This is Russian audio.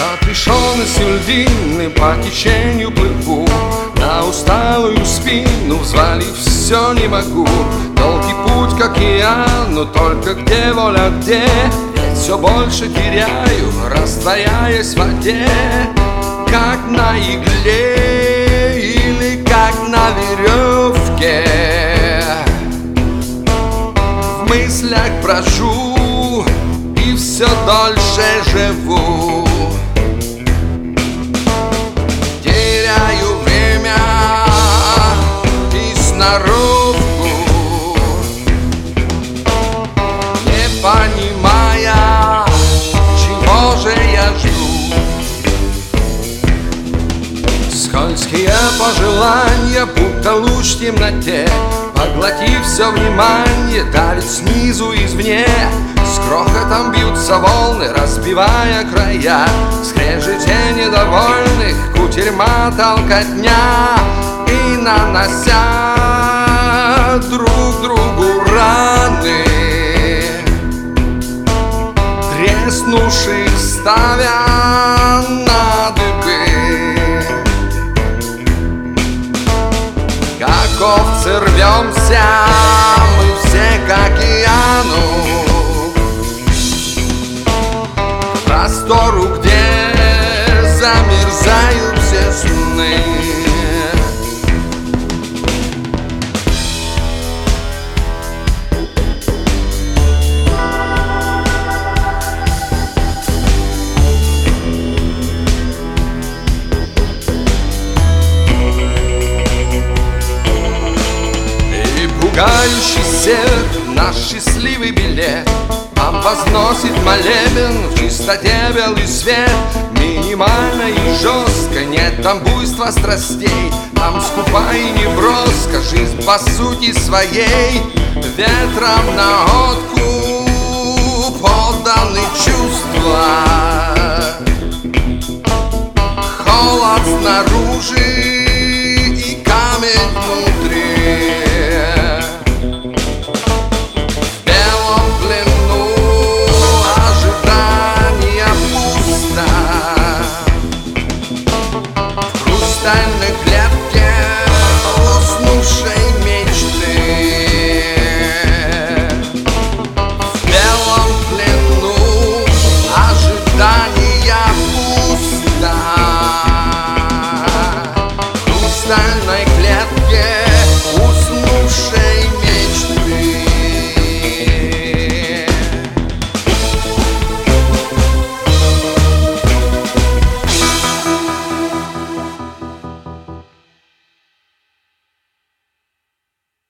Отрешенностью льдины по течению плыву, на усталую спину взвалить все не могу. Долгий путь к океану, только где воля, где? Ведь все больше теряю, растворяясь в воде. Как на игле или как на веревке, в мыслях брожу и все дольше живу. Теряю время и сноровку, не понимая, чего же я жду. Скользкие пожелания, будто луч в темноте, поглотив все внимание, давит снизу извне. С грохотом бьются волны, разбивая края, в скрежете недовольных кутерьма толкотня. И нанося друг другу раны, треснувших ставя на дыбы. Как овцы рвемся мы все к океану, к простору, где замерзают все сны. Пугающий север, наш счастливый билет, нам возносит молебен в чистоте белый свет. Минимально и жестко, нет там буйства страстей, там скупа и неброска жизнь по сути своей. Ветром на откуп отданы чувства, холод снаружи и камень внутри. В тайной клетке уснувшей мечты, в белом плену ожидания пусто. В хрустальной клетке